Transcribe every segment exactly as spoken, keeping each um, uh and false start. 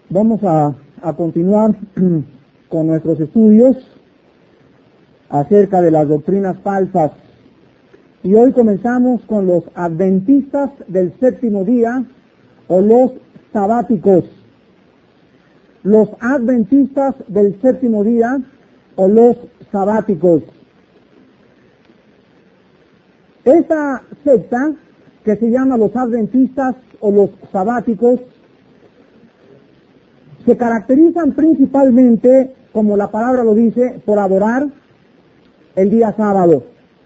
Vamos a, a continuar con nuestros estudios acerca de las doctrinas falsas. Y hoy comenzamos con los adventistas del séptimo día o los sabáticos. Los adventistas del séptimo día o los sabáticos. Esta secta que se llama los adventistas o los sabáticos se caracterizan principalmente, como la palabra lo dice, por adorar el día sábado.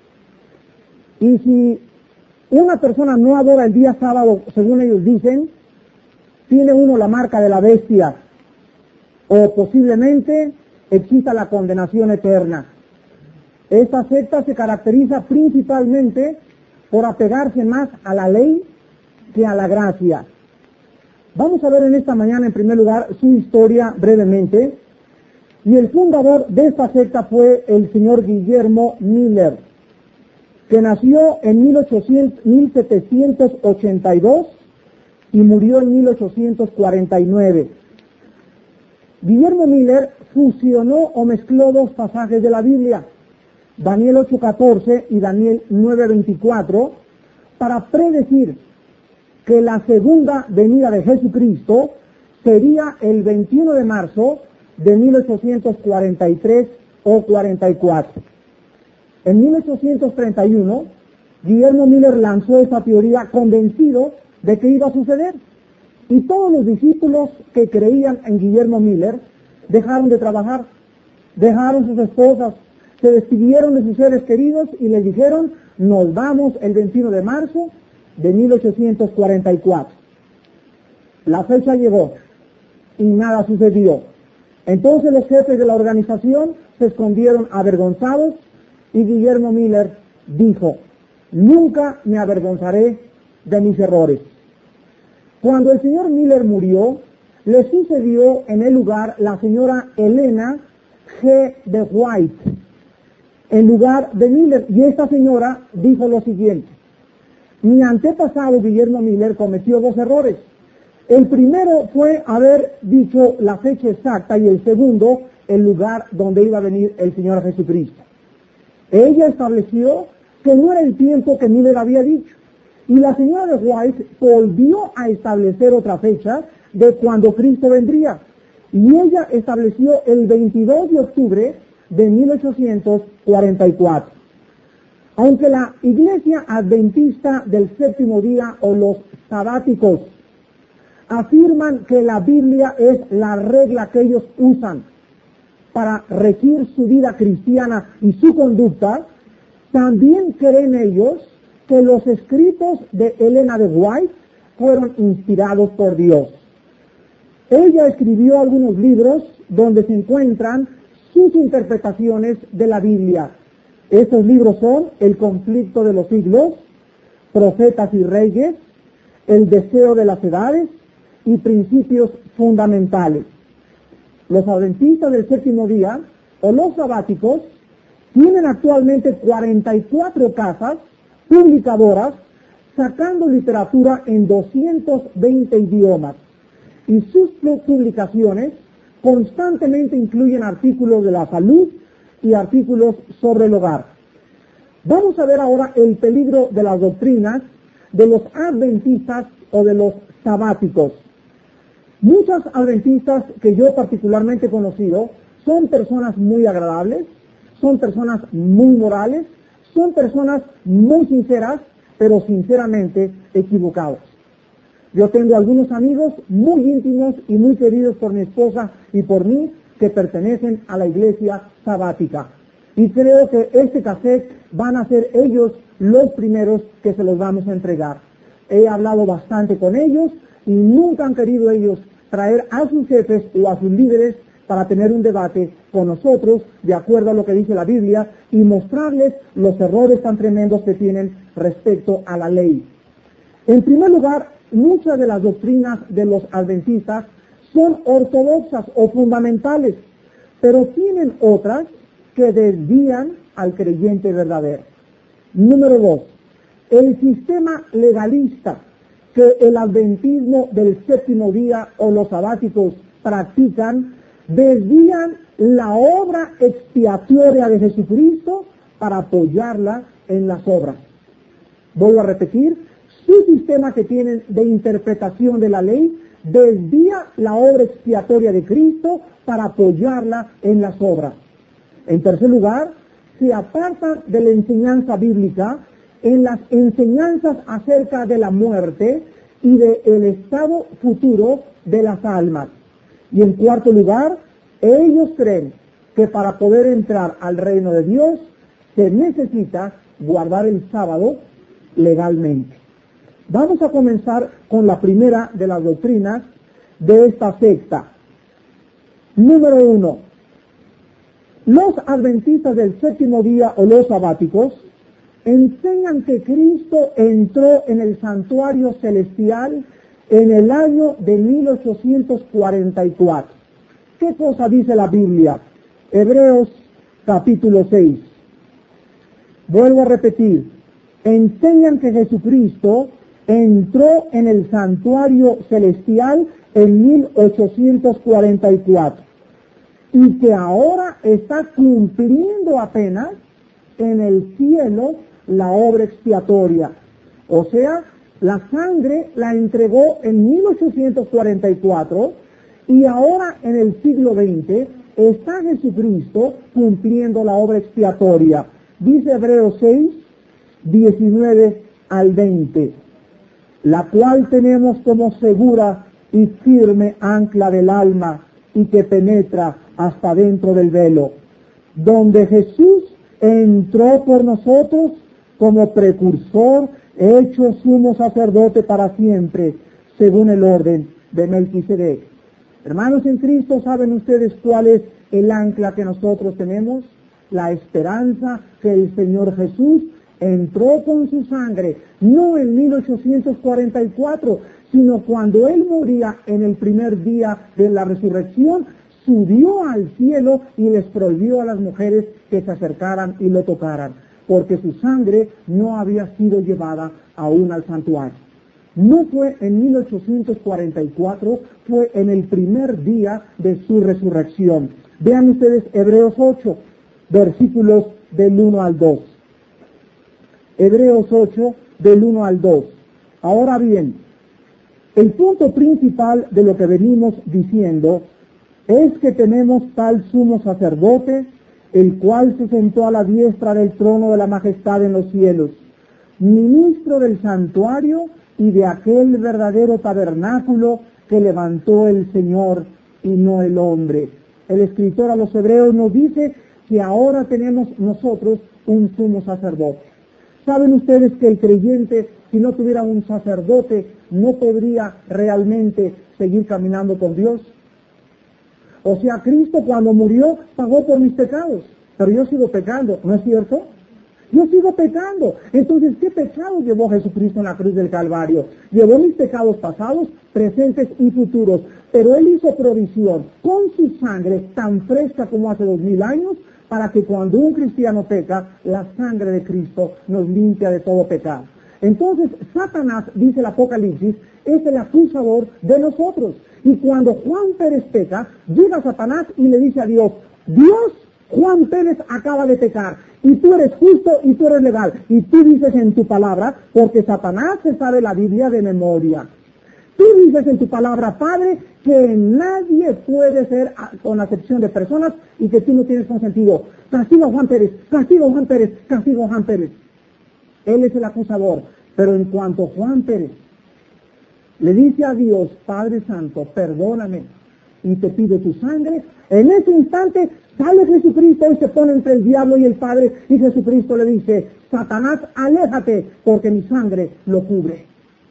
Y si una persona no adora el día sábado, según ellos dicen, tiene uno la marca de la bestia, o posiblemente exista la condenación eterna. Esta secta se caracteriza principalmente por apegarse más a la ley que a la gracia. Vamos a ver en esta mañana, en primer lugar, su historia brevemente. Y el fundador de esta secta fue el señor Guillermo Miller, que nació en mil setecientos ochenta y dos y murió en mil ochocientos cuarenta y nueve. Guillermo Miller fusionó o mezcló dos pasajes de la Biblia, Daniel ocho catorce y Daniel nueve veinticuatro, para predecir que la segunda venida de Jesucristo sería el veintiuno de marzo de mil ochocientos cuarenta y tres o cuarenta y cuatro. En mil ochocientos treinta y uno, Guillermo Miller lanzó esta teoría convencido de que iba a suceder, y todos los discípulos que creían en Guillermo Miller dejaron de trabajar, dejaron sus esposas, se despidieron de sus seres queridos y les dijeron: nos vamos el veintiuno de marzo de mil ochocientos cuarenta y cuatro. La fecha llegó y nada sucedió. Entonces los jefes de la organización se escondieron avergonzados y Guillermo Miller dijo: nunca me avergonzaré de mis errores. Cuando el señor Miller murió, le sucedió en el lugar la señora Elena G. de White, en lugar de Miller, y esta señora dijo lo siguiente: mi antepasado Guillermo Miller cometió dos errores. El primero fue haber dicho la fecha exacta, y el segundo, el lugar donde iba a venir el Señor Jesucristo. Ella estableció que no era el tiempo que Miller había dicho, y la señora de White volvió a establecer otra fecha de cuando Cristo vendría, y ella estableció el veintidós de octubre de mil ochocientos cuarenta y cuatro. Aunque la Iglesia Adventista del séptimo día o los sabáticos afirman que la Biblia es la regla que ellos usan para regir su vida cristiana y su conducta, también creen ellos que los escritos de Elena de White fueron inspirados por Dios. Ella escribió algunos libros donde se encuentran sus interpretaciones de la Biblia. Estos libros son El conflicto de los siglos, Profetas y Reyes, El deseo de las edades y Principios fundamentales. Los adventistas del séptimo día o los sabáticos tienen actualmente cuarenta y cuatro casas publicadoras sacando literatura en doscientos veinte idiomas, y sus publicaciones constantemente incluyen artículos de la salud y artículos sobre el hogar. Vamos a ver ahora el peligro de las doctrinas de los adventistas o de los sabáticos. Muchos adventistas que yo particularmente he conocido son personas muy agradables, son personas muy morales, son personas muy sinceras, pero sinceramente equivocados. Yo tengo algunos amigos muy íntimos y muy queridos por mi esposa y por mí que pertenecen a la iglesia sabática. Y creo que este cassette van a ser ellos los primeros que se los vamos a entregar. He hablado bastante con ellos y nunca han querido ellos traer a sus jefes o a sus líderes para tener un debate con nosotros de acuerdo a lo que dice la Biblia y mostrarles los errores tan tremendos que tienen respecto a la ley. En primer lugar, muchas de las doctrinas de los adventistas son ortodoxas o fundamentales, pero tienen otras que desvían al creyente verdadero. Número dos, el sistema legalista que el adventismo del séptimo día o los sabáticos practican desvían la obra expiatoria de Jesucristo para apoyarla en las obras. Vuelvo a repetir, su sistema que tienen de interpretación de la ley desvía la obra expiatoria de Cristo para apoyarla en las obras. En tercer lugar, se apartan de la enseñanza bíblica en las enseñanzas acerca de la muerte y del estado futuro de las almas. Y en cuarto lugar, ellos creen que para poder entrar al reino de Dios se necesita guardar el sábado legalmente. Vamos a comenzar con la primera de las doctrinas de esta secta. Número uno, los adventistas del séptimo día o los sabáticos enseñan que Cristo entró en el santuario celestial en el año de mil ochocientos cuarenta y cuatro. ¿Qué cosa dice la Biblia? Hebreos capítulo seis. Vuelvo a repetir, enseñan que Jesucristo entró en el santuario celestial en mil ochocientos cuarenta y cuatro y que ahora está cumpliendo apenas en el cielo la obra expiatoria. O sea, la sangre la entregó en mil ochocientos cuarenta y cuatro y ahora en el siglo veinte está Jesucristo cumpliendo la obra expiatoria. Dice Hebreos seis, diecinueve al veinte, la cual tenemos como segura y firme ancla del alma y que penetra hasta dentro del velo, donde Jesús entró por nosotros como precursor, hecho sumo sacerdote para siempre, según el orden de Melquisedec. Hermanos en Cristo, ¿saben ustedes cuál es el ancla que nosotros tenemos? La esperanza que el Señor Jesús entró con su sangre, no en mil ochocientos cuarenta y cuatro, sino cuando Él moría en el primer día de la resurrección, subió al cielo y les prohibió a las mujeres que se acercaran y lo tocaran, porque su sangre no había sido llevada aún al santuario. No fue en mil ochocientos cuarenta y cuatro, fue en el primer día de su resurrección. Vean ustedes Hebreos ocho, versículos del uno al dos. Hebreos ocho, del uno al dos. Ahora bien, el punto principal de lo que venimos diciendo es que tenemos tal sumo sacerdote, el cual se sentó a la diestra del trono de la majestad en los cielos, ministro del santuario y de aquel verdadero tabernáculo que levantó el Señor y no el hombre. El escritor a los Hebreos nos dice que ahora tenemos nosotros un sumo sacerdote. ¿Saben ustedes que el creyente, si no tuviera un sacerdote, no podría realmente seguir caminando con Dios? O sea, Cristo cuando murió pagó por mis pecados, pero yo sigo pecando, ¿no es cierto? Yo sigo pecando. Entonces, ¿qué pecado llevó Jesucristo en la cruz del Calvario? Llevó mis pecados pasados, presentes y futuros, pero Él hizo provisión con su sangre tan fresca como hace dos mil años, para que cuando un cristiano peca, la sangre de Cristo nos limpia de todo pecado. Entonces, Satanás, dice el Apocalipsis, es el acusador de nosotros. Y cuando Juan Pérez peca, llega Satanás y le dice a Dios, Dios, Juan Pérez acaba de pecar, y tú eres justo y tú eres legal, y tú dices en tu palabra, porque Satanás se sabe la Biblia de memoria. Tú dices en tu palabra, Padre, que nadie puede ser, con la excepción de personas, y que tú no tienes consentido. Castigo a Juan Pérez, castigo a Juan Pérez, castigo a Juan Pérez. Él es el acusador, pero en cuanto Juan Pérez le dice a Dios, Padre Santo, perdóname, y te pido tu sangre, en ese instante sale Jesucristo y se pone entre el diablo y el Padre, y Jesucristo le dice, Satanás, aléjate, porque mi sangre lo cubre.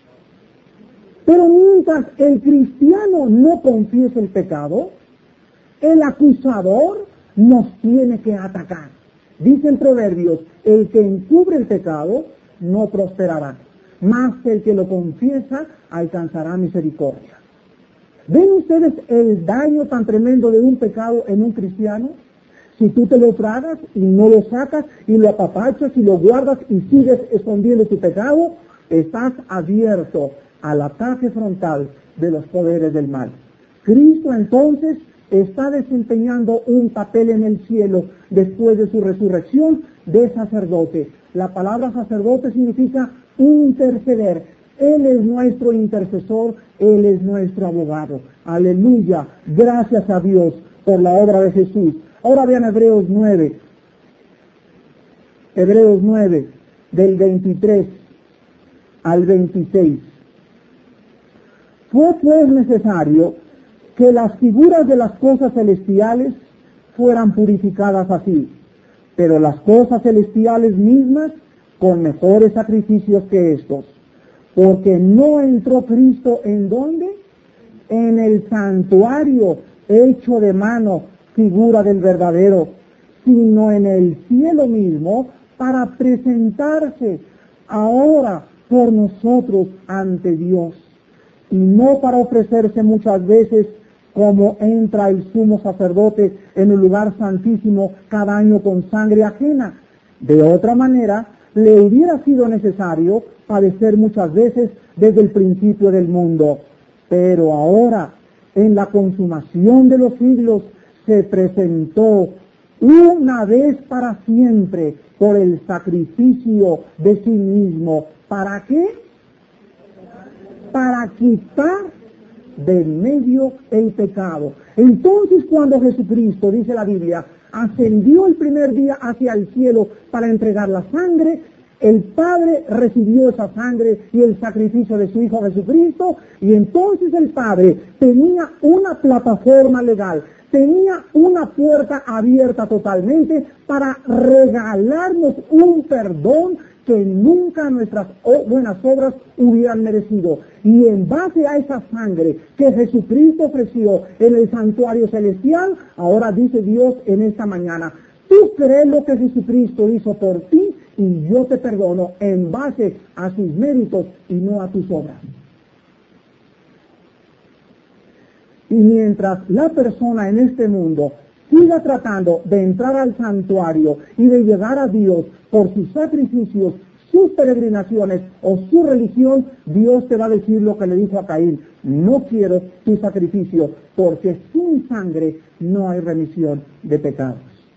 Pero mientras el cristiano no confiesa el pecado, el acusador nos tiene que atacar. Dicen Proverbios, el que encubre el pecado no prosperará, mas el que lo confiesa alcanzará misericordia. ¿Ven ustedes el daño tan tremendo de un pecado en un cristiano? Si tú te lo tragas y no lo sacas y lo apapachas y lo guardas y sigues escondiendo tu pecado, estás abierto al ataque frontal de los poderes del mal. Cristo entonces está desempeñando un papel en el cielo después de su resurrección de sacerdote. La palabra sacerdote significa interceder. Él es nuestro intercesor, Él es nuestro abogado. Aleluya, gracias a Dios por la obra de Jesús. Ahora vean Hebreos nueve. Hebreos nueve, del veintitrés al veintiséis. Fue pues necesario que las figuras de las cosas celestiales fueran purificadas así, pero las cosas celestiales mismas con mejores sacrificios que estos, porque no entró Cristo ¿en dónde? En el santuario hecho de mano, figura del verdadero, sino en el cielo mismo, para presentarse ahora por nosotros ante Dios, y no para ofrecerse muchas veces como entra el sumo sacerdote en el lugar santísimo cada año con sangre ajena. De otra manera, le hubiera sido necesario padecer muchas veces desde el principio del mundo. Pero ahora, en la consumación de los siglos, se presentó una vez para siempre por el sacrificio de sí mismo. ¿Para qué? Para quitar del medio el pecado. Entonces, cuando Jesucristo, dice la Biblia, ascendió el primer día hacia el cielo para entregar la sangre, el Padre recibió esa sangre y el sacrificio de su Hijo Jesucristo, y entonces el Padre tenía una plataforma legal, tenía una puerta abierta totalmente para regalarnos un perdón que nunca nuestras buenas obras hubieran merecido. Y en base a esa sangre que Jesucristo ofreció en el santuario celestial, ahora dice Dios en esta mañana, tú crees lo que Jesucristo hizo por ti y yo te perdono en base a sus méritos y no a tus obras. Y mientras la persona en este mundo siga tratando de entrar al santuario y de llegar a Dios por sus sacrificios, sus peregrinaciones o su religión, Dios te va a decir lo que le dijo a Caín: no quiero tu sacrificio, porque sin sangre no hay remisión de pecados.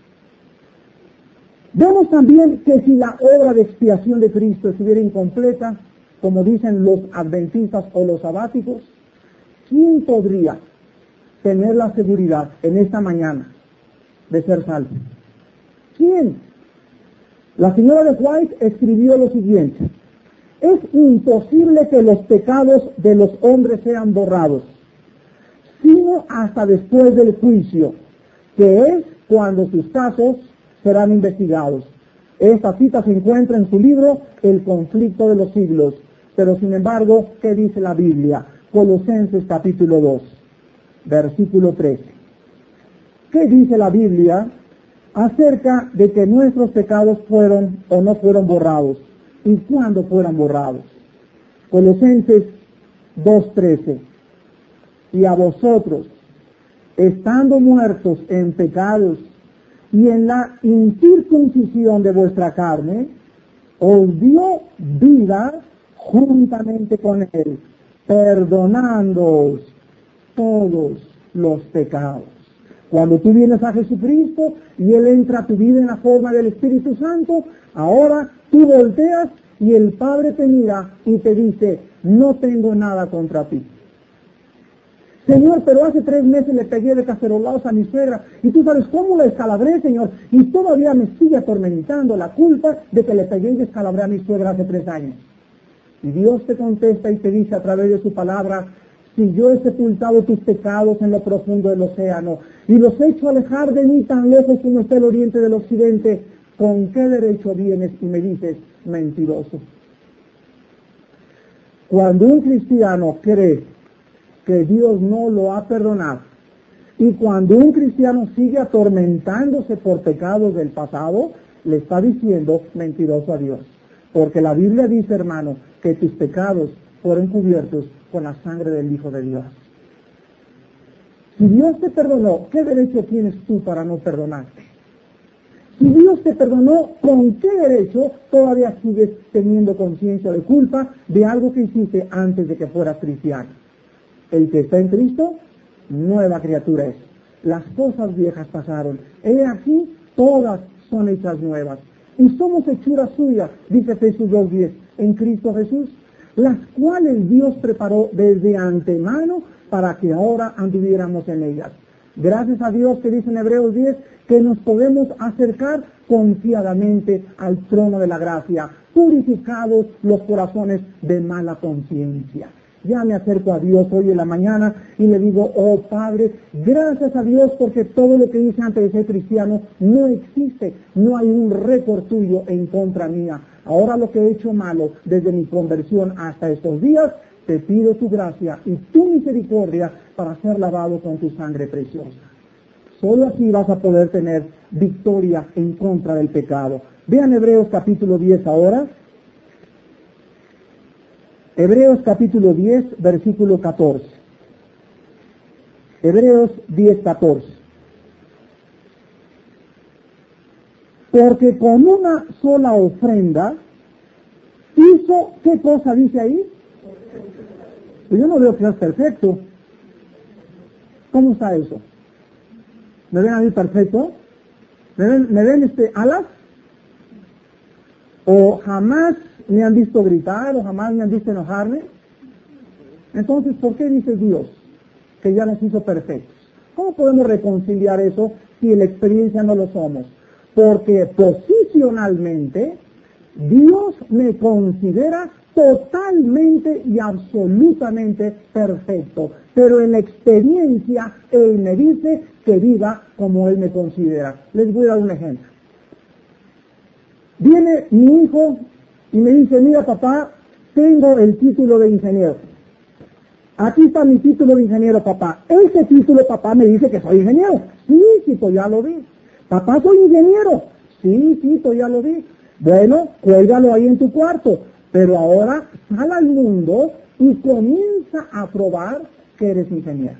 Vemos también que si la obra de expiación de Cristo estuviera incompleta, como dicen los adventistas o los sabáticos, ¿quién podría tener la seguridad en esta mañana de ser salvo? ¿Quién? La señora de White escribió lo siguiente: es imposible que los pecados de los hombres sean borrados, sino hasta después del juicio, que es cuando sus casos serán investigados. Esta cita se encuentra en su libro El conflicto de los siglos. Pero sin embargo, ¿qué dice la Biblia? Colosenses capítulo dos, versículo trece. ¿Qué dice la Biblia acerca de que nuestros pecados fueron o no fueron borrados? ¿Y cuándo fueron borrados? Colosenses dos trece. Y a vosotros, estando muertos en pecados y en la incircuncisión de vuestra carne, os dio vida juntamente con Él, perdonándoos todos los pecados. Cuando tú vienes a Jesucristo y Él entra a tu vida en la forma del Espíritu Santo, ahora tú volteas y el Padre te mira y te dice: no tengo nada contra ti. Señor, pero hace tres meses le pegué de cacerolados a mi suegra y tú sabes cómo la descalabré, Señor, y todavía me sigue atormentando la culpa de que le pegué y descalabré a mi suegra hace tres años. Y Dios te contesta y te dice a través de su palabra: si yo he sepultado tus pecados en lo profundo del océano y los he hecho alejar de mí tan lejos como está el oriente del occidente, ¿con qué derecho vienes y me dices mentiroso? Cuando un cristiano cree que Dios no lo ha perdonado, y cuando un cristiano sigue atormentándose por pecados del pasado, le está diciendo mentiroso a Dios. Porque la Biblia dice, hermano, que tus pecados fueron cubiertos con la sangre del Hijo de Dios. Si Dios te perdonó, ¿qué derecho tienes tú para no perdonarte? Si Dios te perdonó, ¿con qué derecho todavía sigues teniendo conciencia de culpa de algo que hiciste antes de que fueras cristiano? El que está en Cristo, nueva criatura es. Las cosas viejas pasaron. He aquí, todas son hechas nuevas. Y somos hechuras suyas, dice Efesios dos diez, en Cristo Jesús, las cuales Dios preparó desde antemano para que ahora anduviéramos en ellas. Gracias a Dios que dice en Hebreos diez que nos podemos acercar confiadamente al trono de la gracia, purificados los corazones de mala conciencia. Ya me acerco a Dios hoy en la mañana y le digo, oh Padre, gracias a Dios porque todo lo que hice antes de ser cristiano no existe, no hay un récord tuyo en contra mía. Ahora lo que he hecho malo desde mi conversión hasta estos días, te pido tu gracia y tu misericordia para ser lavado con tu sangre preciosa. Solo así vas a poder tener victoria en contra del pecado. Vean Hebreos capítulo diez ahora. Hebreos capítulo diez, versículo catorce. Hebreos diez, catorce. Porque con una sola ofrenda hizo, ¿qué cosa dice ahí? Pues yo no veo que es perfecto. ¿Cómo está eso? ¿Me ven a mí perfecto? ¿Me ven, me ven este, alas? ¿O jamás me han visto gritar o jamás me han visto enojarme? Entonces, ¿por qué dice Dios que ya nos hizo perfectos? ¿Cómo podemos reconciliar eso si en la experiencia no lo somos? Porque posicionalmente Dios me considera totalmente y absolutamente perfecto, pero en la experiencia Él me dice que viva como Él me considera. Les voy a dar un ejemplo. Viene mi hijo y me dice, mira papá, tengo el título de ingeniero. Aquí está mi título de ingeniero, papá. Ese título, papá, me dice que soy ingeniero. Sí, Tito, ya lo vi. Papá, soy ingeniero. Sí, Tito, ya lo vi. Bueno, cuélgalo ahí en tu cuarto. Pero ahora sal al mundo y comienza a probar que eres ingeniero.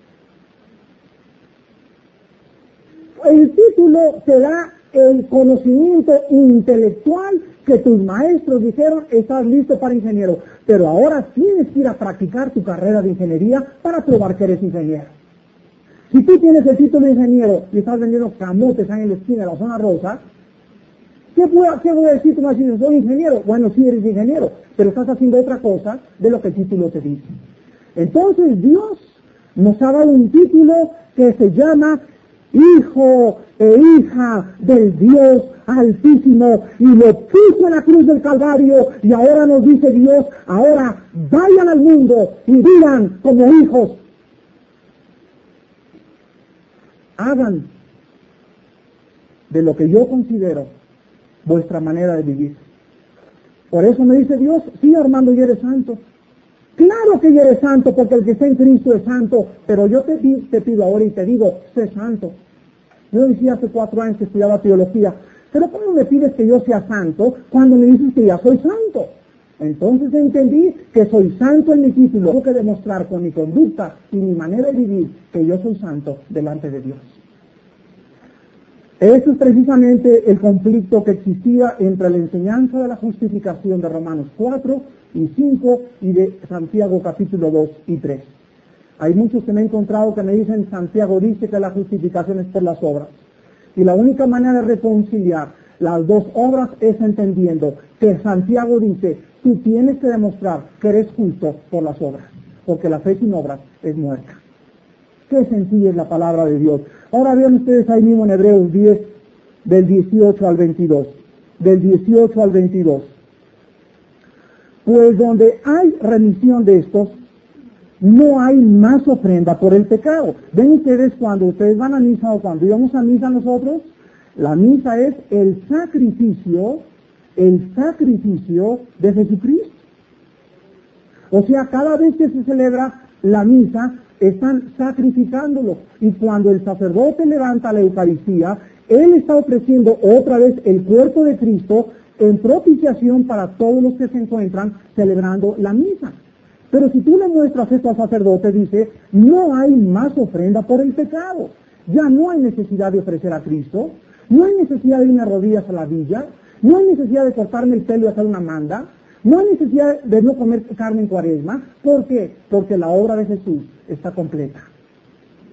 El título te da el conocimiento intelectual que tus maestros dijeron, estás listo para ingeniero, pero ahora tienes que ir a practicar tu carrera de ingeniería para probar que eres ingeniero. Si tú tienes el título de ingeniero y estás vendiendo camotes ahí en la esquina de la zona rosa, ¿qué voy a, qué voy a decir tú? Me dices, soy ingeniero. Bueno, sí eres ingeniero, pero estás haciendo otra cosa de lo que el título te dice. Entonces Dios nos ha dado un título que se llama Hijo e hija del Dios Altísimo, y lo puso en la cruz del Calvario, y ahora nos dice Dios, ahora vayan al mundo y vivan como hijos. Hagan de lo que yo considero vuestra manera de vivir. Por eso me dice Dios, sí Armando, ya eres santo. Claro que ya eres santo, porque el que está en Cristo es santo, pero yo te, te pido ahora y te digo, sé santo. Yo decía hace cuatro años que estudiaba teología, pero ¿cómo me pides que yo sea santo cuando me dices que ya soy santo? Entonces entendí que soy santo en mi título. Tengo que demostrar con mi conducta y mi manera de vivir que yo soy santo delante de Dios. Eso es precisamente el conflicto que existía entre la enseñanza de la justificación de Romanos cuatro y cinco y de Santiago capítulo dos y tres. Hay muchos que me he encontrado que me dicen, Santiago dice que la justificación es por las obras. Y la única manera de reconciliar las dos obras es entendiendo que Santiago dice, tú tienes que demostrar que eres justo por las obras, porque la fe sin obras es muerta. Qué sencilla es la palabra de Dios. Ahora vean ustedes ahí mismo en Hebreos diez, del dieciocho al veintidós. Del dieciocho al veintidós. Pues donde hay remisión de estos, no hay más ofrenda por el pecado. Ven ustedes cuando ustedes van a misa o cuando íbamos a misa nosotros, la misa es el sacrificio, el sacrificio de Jesucristo. O sea, cada vez que se celebra la misa, están sacrificándolo. Y cuando el sacerdote levanta la Eucaristía, él está ofreciendo otra vez el cuerpo de Cristo en propiciación para todos los que se encuentran celebrando la misa. Pero si tú le muestras esto al sacerdote, dice, no hay más ofrenda por el pecado. Ya no hay necesidad de ofrecer a Cristo, no hay necesidad de irme a rodillas a la villa, no hay necesidad de cortarme el pelo y hacer una manda, no hay necesidad de no comer carne en Cuaresma. ¿Por qué? Porque la obra de Jesús está completa.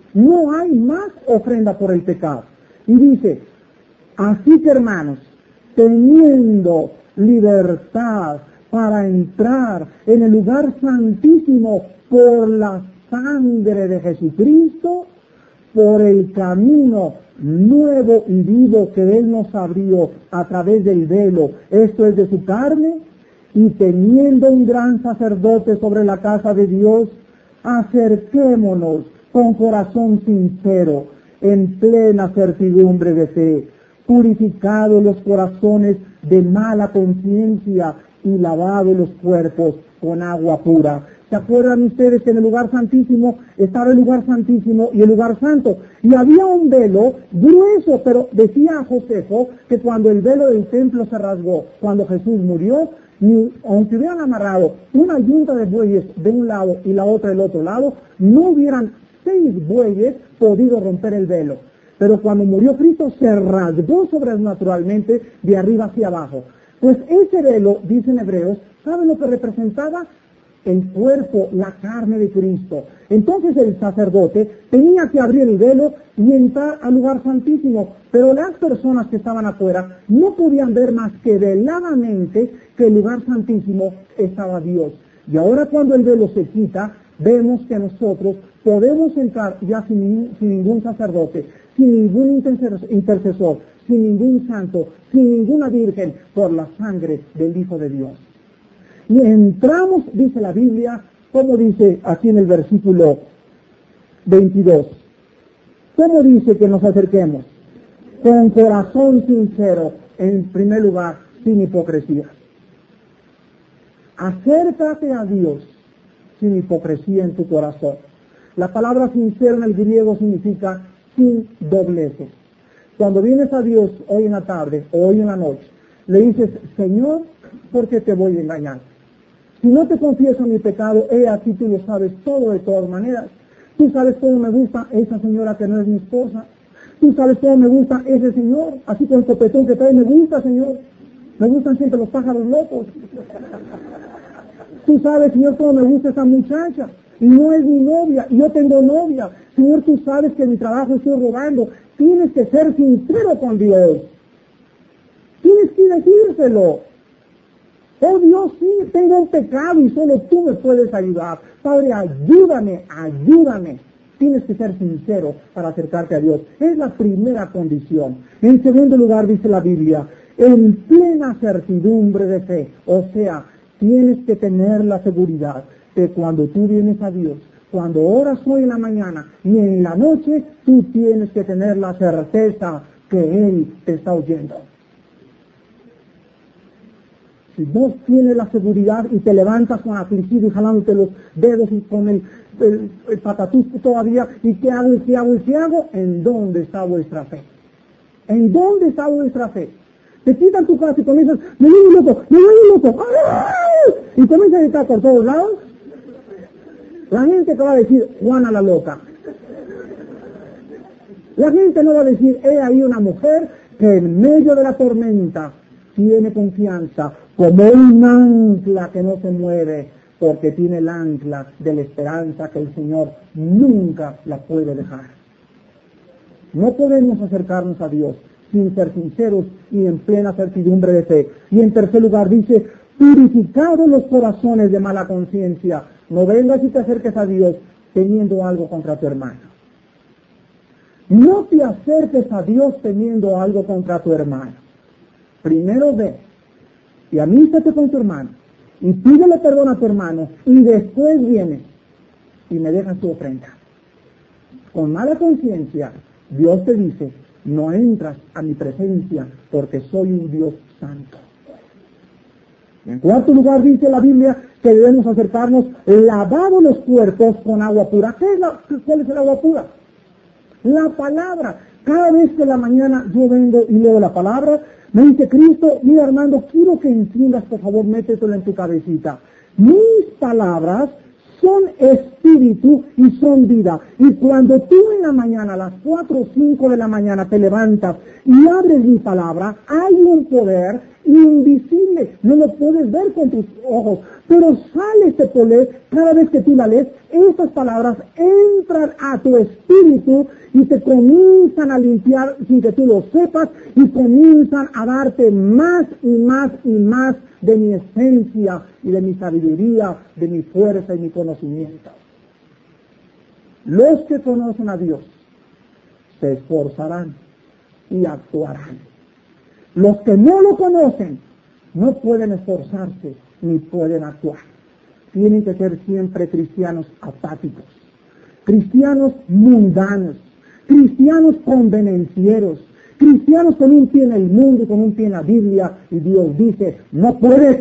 No hay más ofrenda por el pecado. Y dice, así que hermanos, teniendo libertad para entrar en el lugar santísimo por la sangre de Jesucristo, por el camino nuevo y vivo que Él nos abrió a través del velo, esto es de su carne, y teniendo un gran sacerdote sobre la casa de Dios, acerquémonos con corazón sincero, en plena certidumbre de fe, purificados los corazones de mala conciencia y lavados los cuerpos con agua pura. ¿Se acuerdan ustedes que en el lugar santísimo estaba el lugar santísimo y el lugar santo? Y había un velo grueso, pero decía Josefo que cuando el velo del templo se rasgó, cuando Jesús murió, ni aunque hubieran amarrado una yunta de bueyes de un lado y la otra del otro lado, no hubieran seis bueyes podido romper el velo. Pero cuando murió Cristo se rasgó sobrenaturalmente de arriba hacia abajo. Pues ese velo, dicen Hebreos, ¿saben lo que representaba? El cuerpo, la carne de Cristo. Entonces el sacerdote tenía que abrir el velo y entrar al lugar santísimo, pero las personas que estaban afuera no podían ver más que veladamente que el lugar santísimo estaba Dios. Y ahora cuando el velo se quita, vemos que nosotros podemos entrar ya sin, sin ningún sacerdote, sin ningún intercesor, sin ningún santo, sin ninguna virgen, por la sangre del Hijo de Dios. Y entramos, dice la Biblia, como dice aquí en el versículo veintidós. ¿Cómo dice que nos acerquemos? Con corazón sincero, en primer lugar, sin hipocresía. Acércate a Dios sin hipocresía en tu corazón. La palabra sincero en el griego significa sin dobleces. Cuando vienes a Dios hoy en la tarde o hoy en la noche, le dices, Señor, ¿por qué te voy a engañar? Si no te confieso mi pecado, he aquí tú lo sabes todo de todas maneras. Tú sabes cómo me gusta esa señora que no es mi esposa. Tú sabes cómo me gusta ese señor, así con el copetón que trae, me gusta, Señor. Me gustan siempre los pájaros locos. Tú sabes, Señor, cómo me gusta esa muchacha. Y no es mi novia, y yo tengo novia. Señor, tú sabes que en mi trabajo estoy robando. Tienes que ser sincero con Dios. Tienes que decírselo. Oh Dios, sí, tengo un pecado y solo tú me puedes ayudar. Padre, ayúdame, ayúdame. Tienes que ser sincero para acercarte a Dios. Es la primera condición. En segundo lugar, dice la Biblia, en plena certidumbre de fe. O sea, tienes que tener la seguridad de cuando tú vienes a Dios, cuando oras hoy en la mañana y en la noche, tú tienes que tener la certeza que Él te está oyendo. Si vos tienes la seguridad y te levantas con afligido y jalándote los dedos y con el, el, el patatús todavía, ¿y qué hago, y qué hago, y qué hago? ¿En dónde está vuestra fe? ¿En dónde está vuestra fe? Te quitan tu casa y comienzas, me voy loco, me voy loco, ¡ay! Y comienzas a gritar por todos lados. La gente te va a decir, Juana la loca. La gente no va a decir, he ahí una mujer que en medio de la tormenta tiene confianza, como un ancla que no se mueve, porque tiene el ancla de la esperanza que el Señor nunca la puede dejar. No podemos acercarnos a Dios sin ser sinceros y en plena certidumbre de fe. Y en tercer lugar dice, purificados los corazones de mala conciencia. No vengas y te acerques a Dios teniendo algo contra tu hermano. No te acerques a Dios teniendo algo contra tu hermano. Primero ve y amístate con tu hermano y pídele perdón a tu hermano y después vienes y me dejas tu ofrenda. Con mala conciencia, Dios te dice, no entras a mi presencia porque soy un Dios santo. En cuarto lugar dice la Biblia que debemos acercarnos lavados los cuerpos con agua pura. ¿Qué es la, ¿Cuál es el agua pura? La palabra. Cada vez que en la mañana yo vengo y leo la palabra, me dice Cristo, mira Armando, quiero que entiendas, por favor, métetelo en tu cabecita. Mis palabras son espíritu y son vida. Y cuando tú en la mañana, a las cuatro o cinco de la mañana, te levantas y abres mi palabra, hay un poder invisible, no lo puedes ver con tus ojos, pero sale este poder cada vez que tú la lees. Estas palabras entran a tu espíritu y te comienzan a limpiar sin que tú lo sepas, y comienzan a darte más y más y más de mi esencia y de mi sabiduría, de mi fuerza y mi conocimiento. Los que conocen a Dios se esforzarán y actuarán. Los que no lo conocen no pueden esforzarse ni pueden actuar. Tienen que ser siempre cristianos apáticos, cristianos mundanos, cristianos convenencieros, cristianos con un pie en el mundo y con un pie en la Biblia, y Dios dice, no puedes,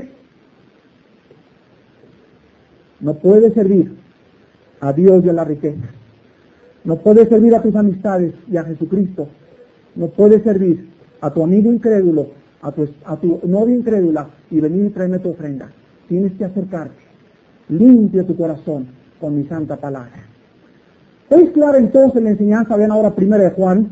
no puedes servir a Dios y a la riqueza, no puedes servir a tus amistades y a Jesucristo, no puedes servir a tu amigo incrédulo, a tu, a tu novia incrédula y venir y traerme tu ofrenda. Tienes que acercarte, limpia tu corazón con mi santa palabra. ¿Es clara entonces la enseñanza? Ven ahora primera de Juan.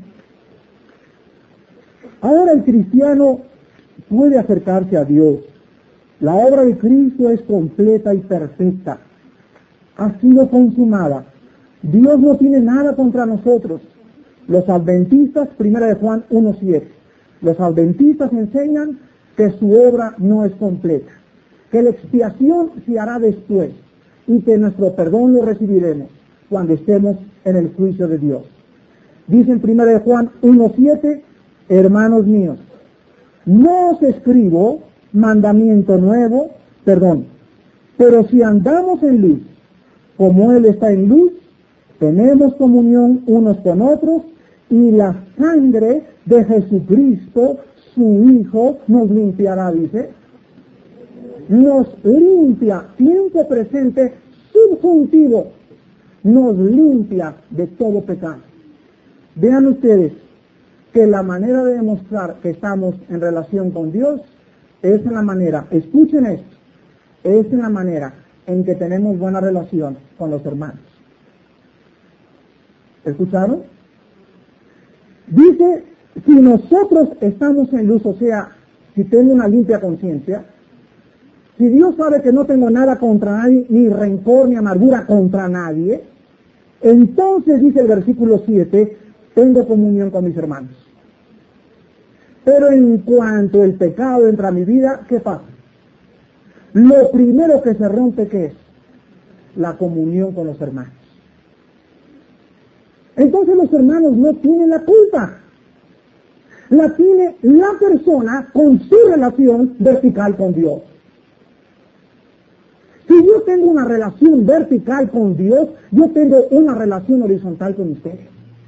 Ahora el cristiano puede acercarse a Dios. La obra de Cristo es completa y perfecta. Ha sido consumada. Dios no tiene nada contra nosotros. Los adventistas, primera de Juan uno siete. Los adventistas enseñan que su obra no es completa, que la expiación se hará después y que nuestro perdón lo recibiremos cuando estemos en el juicio de Dios. Dice en primera de Juan uno siete, hermanos míos, no os escribo mandamiento nuevo, perdón, pero si andamos en luz, como Él está en luz, tenemos comunión unos con otros, y la sangre de Jesucristo, su Hijo, nos limpiará, dice. Nos limpia, tiempo presente, subjuntivo, nos limpia de todo pecado. Vean ustedes que la manera de demostrar que estamos en relación con Dios es en la manera, escuchen esto, es en la manera en que tenemos buena relación con los hermanos. ¿Escucharon? Dice, si nosotros estamos en luz, o sea, si tengo una limpia conciencia, si Dios sabe que no tengo nada contra nadie, ni rencor ni amargura contra nadie, entonces dice el versículo siete, tengo comunión con mis hermanos. Pero en cuanto el pecado entra a mi vida, ¿qué pasa? Lo primero que se rompe, ¿qué es? La comunión con los hermanos. Entonces los hermanos no tienen la culpa. La tiene la persona con su relación vertical con Dios. Si yo tengo una relación vertical con Dios, yo tengo una relación horizontal con ustedes.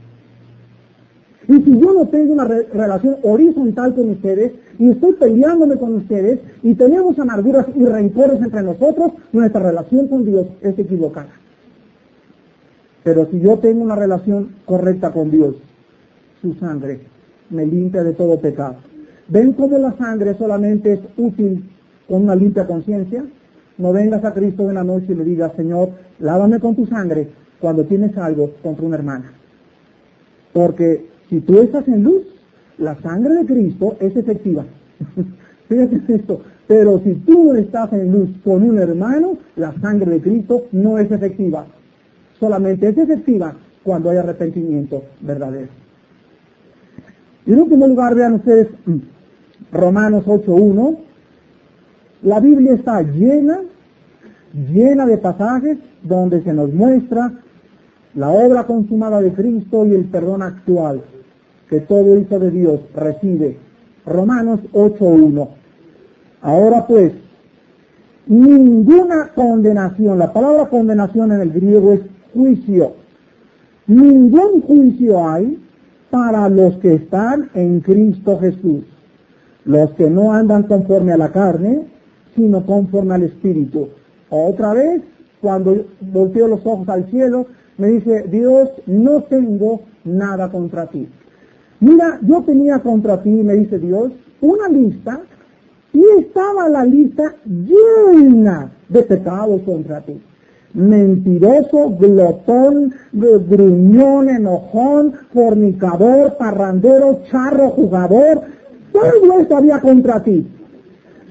Y si yo no tengo una re- relación horizontal con ustedes, y estoy peleándome con ustedes, y tenemos amarguras y rencores entre nosotros, nuestra relación con Dios es equivocada. Pero si yo tengo una relación correcta con Dios, su sangre me limpia de todo pecado. ¿Ven cómo la sangre solamente es útil con una limpia conciencia? No vengas a Cristo en la noche y le digas, Señor, lávame con tu sangre cuando tienes algo contra una hermana. Porque si tú estás en luz, la sangre de Cristo es efectiva. Fíjate esto. Pero si tú estás en luz con un hermano, la sangre de Cristo no es efectiva. Solamente es efectiva cuando hay arrepentimiento verdadero. Y en último lugar, vean ustedes Romanos ocho uno. La Biblia está llena, llena de pasajes donde se nos muestra la obra consumada de Cristo y el perdón actual que todo hijo de Dios recibe. Romanos ocho uno. Ahora pues, ninguna condenación, la palabra condenación en el griego es juicio. Ningún juicio hay para los que están en Cristo Jesús, los que no andan conforme a la carne, sino conforme al Espíritu. Otra vez, cuando volteo los ojos al cielo, me dice, Dios, no tengo nada contra ti. Mira, yo tenía contra ti, me dice Dios, una lista, y estaba la lista llena de pecados contra ti. Mentiroso, glotón, gruñón, enojón, fornicador, parrandero, charro, jugador, todo esto había contra ti.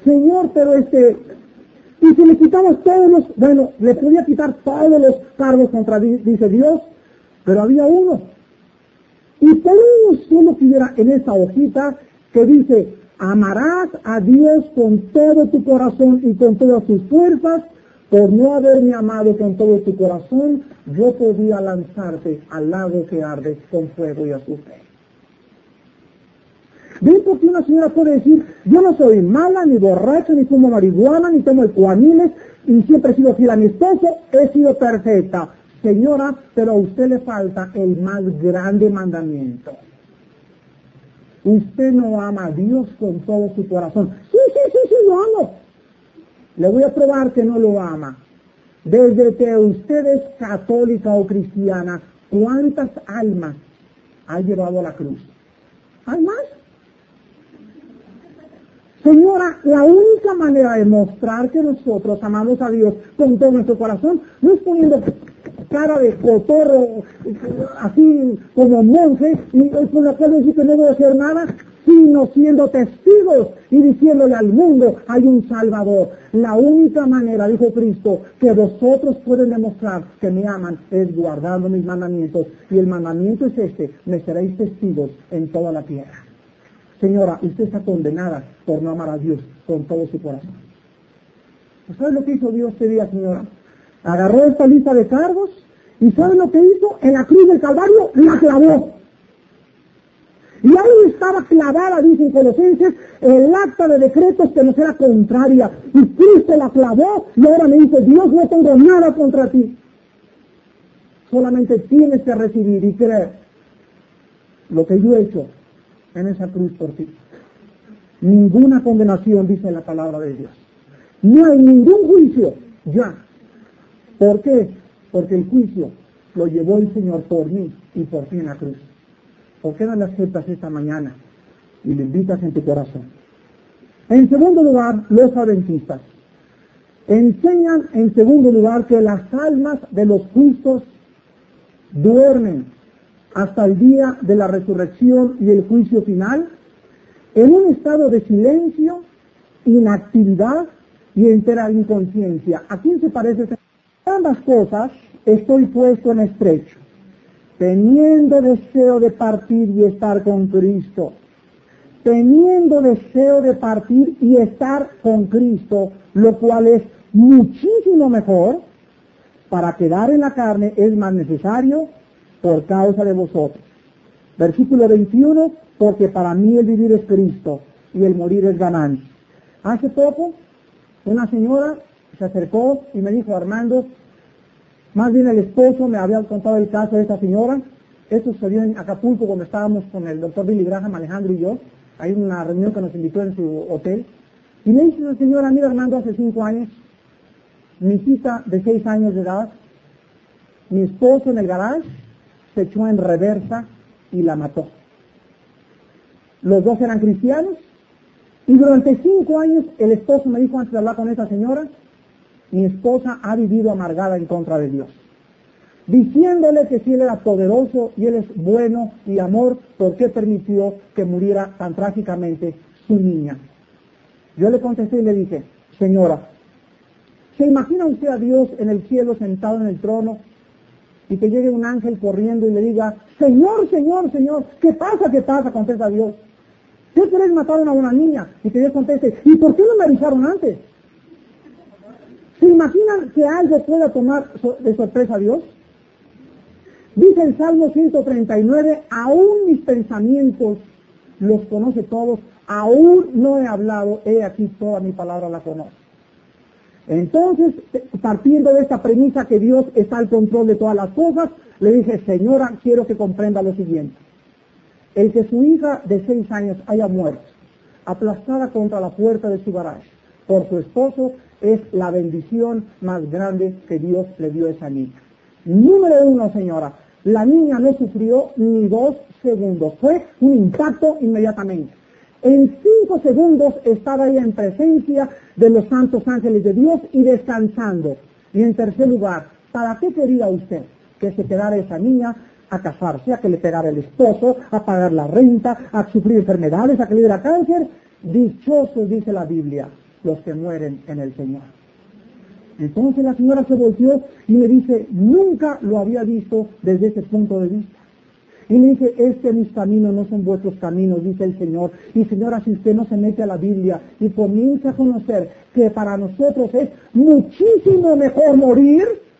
Señor, pero este, y si le quitamos todos los, bueno, le podía quitar todos los cargos contra, dice Dios, pero había uno. Y por uno solo que hubiera en esa hojita que dice, amarás a Dios con todo tu corazón y con todas tus fuerzas, por no haberme amado con todo tu corazón, yo podía lanzarte al lago que arde con fuego y azufre. ¿Ven por qué una señora puede decir, yo no soy mala, ni borracha, ni fumo marihuana, ni tomo ecuaniles, y siempre he sido fiel a mi esposo, he sido perfecta? Señora, pero a usted le falta el más grande mandamiento. Usted no ama a Dios con todo su corazón. Sí, sí, sí, sí, lo amo. Le voy a probar que no lo ama. Desde que usted es católica o cristiana, ¿cuántas almas ha llevado a la cruz? ¿Hay más? Señora, la única manera de mostrar que nosotros amamos a Dios con todo nuestro corazón no es poniendo cara de cotorro, así como monje, y con la cual decir que no voy a hacer nada, sino siendo testigos y diciéndole al mundo, hay un Salvador. La única manera, dijo Cristo, que vosotros pueden demostrar que me aman es guardando mis mandamientos, y el mandamiento es este, me seréis testigos en toda la tierra. Señora, usted está condenada por no amar a Dios con todo su corazón. ¿Sabe lo que hizo Dios este día, señora? Agarró esta lista de cargos y ¿sabe lo que hizo? En la cruz del Calvario la clavó. Y ahí estaba clavada, dicen Colosenses, el acta de decretos que nos era contraria. Y Cristo la clavó y ahora me dice, Dios, no tengo nada contra ti. Solamente tienes que recibir y creer lo que yo he hecho en esa cruz por ti. Ninguna condenación, dice la palabra de Dios. No hay ningún juicio ya. ¿Por qué? Porque el juicio lo llevó el Señor por mí y por ti en la cruz. ¿Por qué no le aceptas esta mañana y le invitas en tu corazón? En segundo lugar, los adventistas enseñan en segundo lugar que las almas de los justos duermen hasta el día de la resurrección y el juicio final en un estado de silencio, inactividad y entera inconsciencia. ¿A quién se parece? Ambas cosas estoy puesto en estrecho, teniendo deseo de partir y estar con Cristo, teniendo deseo de partir y estar con Cristo, lo cual es muchísimo mejor. Para quedar en la carne es más necesario por causa de vosotros. Versículo veintiuno, porque para mí el vivir es Cristo y el morir es ganancia. Hace poco, una señora se acercó y me dijo, Armando, más bien el esposo me había contado el caso de esta señora. Esto sucedió en Acapulco cuando estábamos con el doctor Billy Graham, Alejandro y yo. Hay una reunión que nos invitó en su hotel. Y me dice la señora, mira Armando, hace cinco años, mi hijita de seis años de edad, mi esposo en el garage se echó en reversa y la mató. Los dos eran cristianos y durante cinco años el esposo me dijo antes de hablar con esa señora, mi esposa ha vivido amargada en contra de Dios, diciéndole que si Él era poderoso y Él es bueno y amor, ¿por qué permitió que muriera tan trágicamente su niña? Yo le contesté y le dije, señora, ¿se imagina usted a Dios en el cielo sentado en el trono y que llegue un ángel corriendo y le diga, Señor, Señor, Señor, ¿qué pasa, qué pasa? Contesta Dios. ¿Qué querés matar a una niña? Y que Dios conteste, ¿y por qué no me avisaron antes? ¿Se imaginan que algo pueda tomar de sorpresa a Dios? Dice el Salmo ciento treinta y nueve, aún mis pensamientos los conoce todos, aún no he hablado, he aquí toda mi palabra la conoce. Entonces, partiendo de esta premisa que Dios está al control de todas las cosas, le dije, señora, quiero que comprenda lo siguiente. El que su hija de seis años haya muerto, aplastada contra la puerta de su garaje, por su esposo, es la bendición más grande que Dios le dio a esa niña. Número uno, señora, la niña no sufrió ni dos segundos, fue un impacto inmediatamente. En cinco segundos estaba ella en presencia de los santos ángeles de Dios y descansando. Y en tercer lugar, ¿para qué quería usted que se quedara esa niña a casarse, a que le pegara el esposo, a pagar la renta, a sufrir enfermedades, a que le diera cáncer? Dichosos, dice la Biblia, los que mueren en el Señor. Entonces la señora se volteó y me dice, nunca lo había visto desde ese punto de vista. Y me dice, es que mis caminos no son vuestros caminos, dice el Señor. Y señora, si usted no se mete a la Biblia y comienza a conocer que para nosotros es muchísimo mejor morir,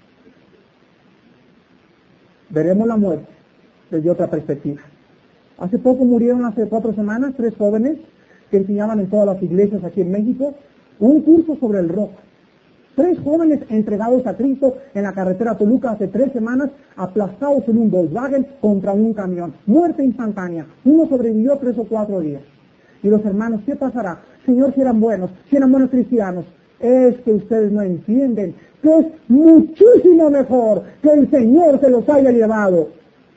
veremos la muerte desde otra perspectiva. Hace poco murieron, hace cuatro semanas, tres jóvenes que enseñaban en todas las iglesias aquí en México un curso sobre el rock. Tres jóvenes entregados a Cristo en la carretera Toluca hace tres semanas, aplastados en un Volkswagen contra un camión. Muerte instantánea. Uno sobrevivió tres o cuatro días. Y los hermanos, ¿qué pasará? Señor, si eran buenos, si eran buenos cristianos. Es que ustedes no entienden que es muchísimo mejor que el Señor se los haya llevado.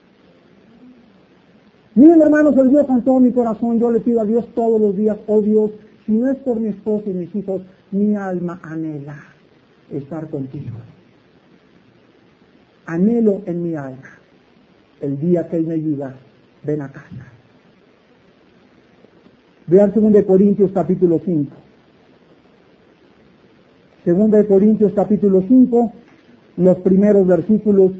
Miren, hermanos, el Dios con todo mi corazón, yo le pido a Dios todos los días, oh Dios, si no es por mi esposo y mis hijos, mi alma anhela estar contigo. Anhelo en mi alma el día que Él me diga, ven a casa. Vean segunda de Corintios capítulo cinco. segunda de Corintios capítulo cinco, los primeros versículos.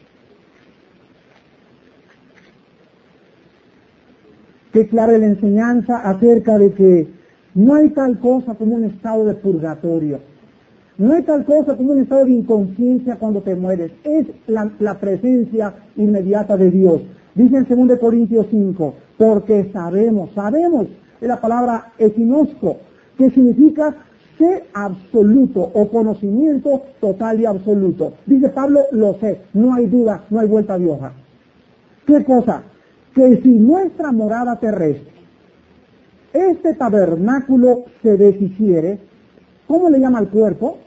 Que clara la enseñanza acerca de que no hay tal cosa como un estado de purgatorio. No hay tal cosa como un estado de inconsciencia cuando te mueres. Es la, la presencia inmediata de Dios. Dice en segunda de Corintios cinco, porque sabemos, sabemos, es la palabra equinosco, que significa sé absoluto o conocimiento total y absoluto. Dice Pablo, lo sé, no hay duda, no hay vuelta de hoja. ¿Qué cosa? Que si nuestra morada terrestre, este tabernáculo se deshiciere, ¿cómo le llama al cuerpo?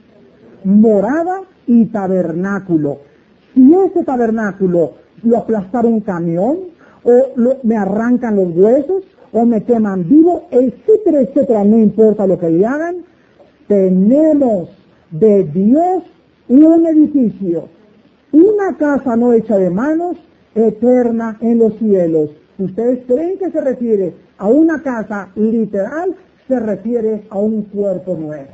Morada y tabernáculo. Si este tabernáculo lo aplastara un camión, o lo, me arrancan los huesos, o me queman vivo, etcétera, etcétera, no importa lo que le hagan, tenemos de Dios un edificio, una casa no hecha de manos, eterna en los cielos. ¿Ustedes creen que se refiere a una casa literal? Se refiere a un cuerpo nuevo.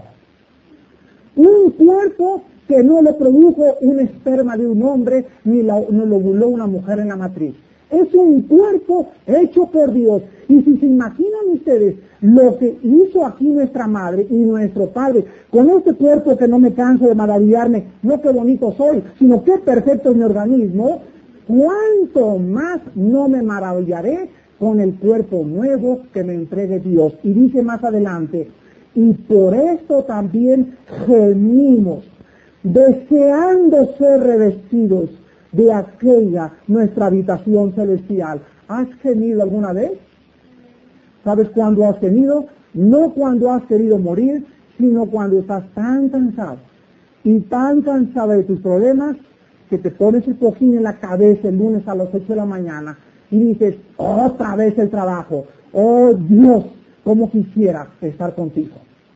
Un cuerpo que no lo produjo un esperma de un hombre, ni la, no lo ovuló una mujer en la matriz. Es un cuerpo hecho por Dios. Y si se imaginan ustedes lo que hizo aquí nuestra madre y nuestro padre, con este cuerpo que no me canso de maravillarme, no qué bonito soy, sino qué perfecto es mi organismo, cuánto más no me maravillaré con el cuerpo nuevo que me entregue Dios. Y dice más adelante, y por esto también gemimos, deseando ser revestidos de aquella nuestra habitación celestial. ¿Has gemido alguna vez? ¿Sabes cuándo has gemido? No cuando has querido morir, sino cuando estás tan cansado y tan cansado de tus problemas que te pones el cojín en la cabeza el lunes a las ocho de la mañana y dices, otra vez el trabajo, oh Dios, cómo quisiera estar contigo.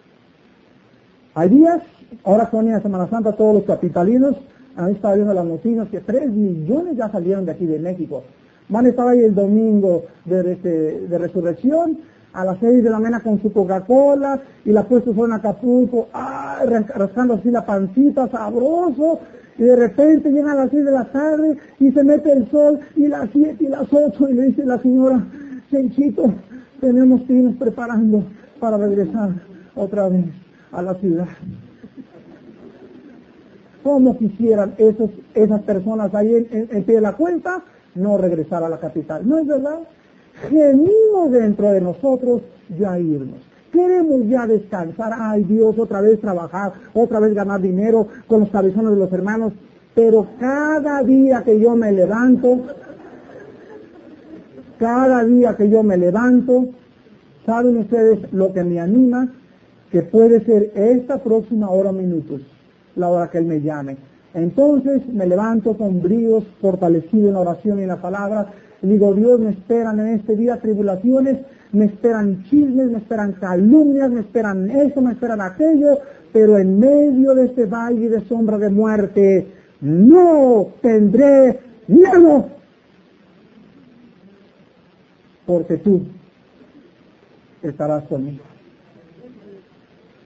Hay días, ahora con la Semana Santa, todos los capitalinos han estado viendo las noticias que tres millones ya salieron de aquí de México. Van a estar ahí el domingo de, de, de resurrección, a las seis de la mañana con su Coca-Cola, y la puestos en Acapulco, ah, rascando así la pancita, sabroso, y de repente llegan a las seis de la tarde, y se mete el sol, y las siete y las ocho, y le dice la señora, Chenchito, tenemos que irnos preparando para regresar otra vez a la ciudad. ¿Cómo quisieran esos, esas personas ahí en, en, en pie de la cuenta no regresar a la capital? ¿No es verdad? Gemimos dentro de nosotros ya irnos. Queremos ya descansar. Ay Dios, otra vez trabajar, otra vez ganar dinero con los cabezones de los hermanos. Pero cada día que yo me levanto, cada día que yo me levanto, ¿saben ustedes lo que me anima? Que puede ser esta próxima hora o minutos, la hora que Él me llame. Entonces me levanto con bríos, fortalecido en la oración y en la palabra, y digo, Dios, me esperan en este día tribulaciones, me esperan chismes, me esperan calumnias, me esperan esto, me esperan aquello, pero en medio de este valle de sombra de muerte, no tendré miedo, porque tú estarás conmigo.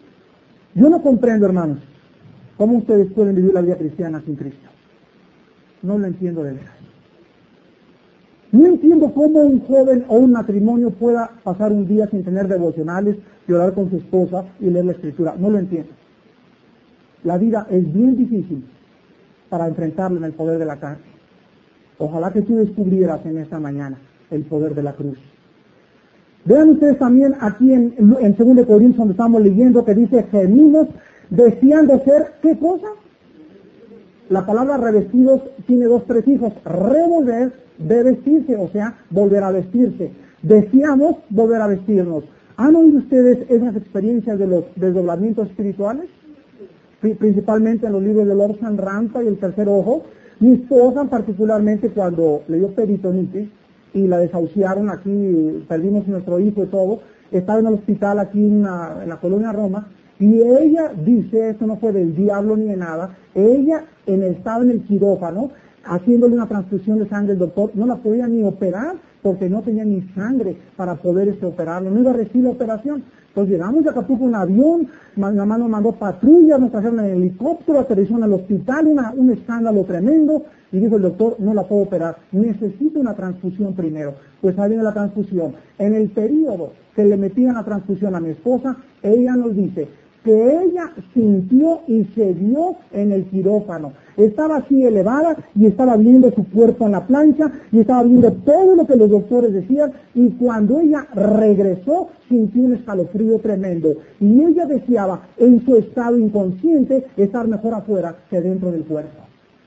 Yo no comprendo, hermanos, cómo ustedes pueden vivir la vida cristiana sin Cristo. No lo entiendo de veras. No entiendo cómo un joven o un matrimonio pueda pasar un día sin tener devocionales y orar con su esposa y leer la Escritura. No lo entiendo. La vida es bien difícil para enfrentarla en el poder de la carne. Ojalá que tú descubrieras en esta mañana el poder de la cruz. Vean ustedes también aquí en, en segundo Corintios, donde estamos leyendo, que dice, gemimos deseando ser, ¿qué cosa? La palabra revestidos tiene dos prefijos, revolver, de vestirse, o sea, volver a vestirse. Deseamos volver a vestirnos. ¿Han oído ustedes esas experiencias de los desdoblamientos espirituales? Principalmente en los libros de Lobsang Rampa y El Tercer Ojo. Mi esposa, particularmente, cuando le dio peritonitis y la desahuciaron aquí, perdimos nuestro hijo y todo, estaba en el hospital aquí en, una, en la colonia Roma, y ella dice, esto no fue del diablo ni de nada, ella en el, estaba en el quirófano, haciéndole una transfusión de sangre, el doctor no la podía ni operar, porque no tenía ni sangre para poder este, operarlo, no iba a recibir la operación. Entonces llegamos de Acapulco en un avión, mi mamá nos mandó patrullas, nos trajeron en helicóptero, aterrizaron al hospital, una, un escándalo tremendo, y dijo el doctor, no la puedo operar, necesito una transfusión primero. Pues ahí viene la transfusión. En el periodo que le metían la transfusión a mi esposa, ella nos dice que ella sintió y se vio en el quirófano. Estaba así elevada y estaba viendo su cuerpo en la plancha y estaba viendo todo lo que los doctores decían, y cuando ella regresó sintió un escalofrío tremendo y ella deseaba en su estado inconsciente estar mejor afuera que dentro del cuerpo.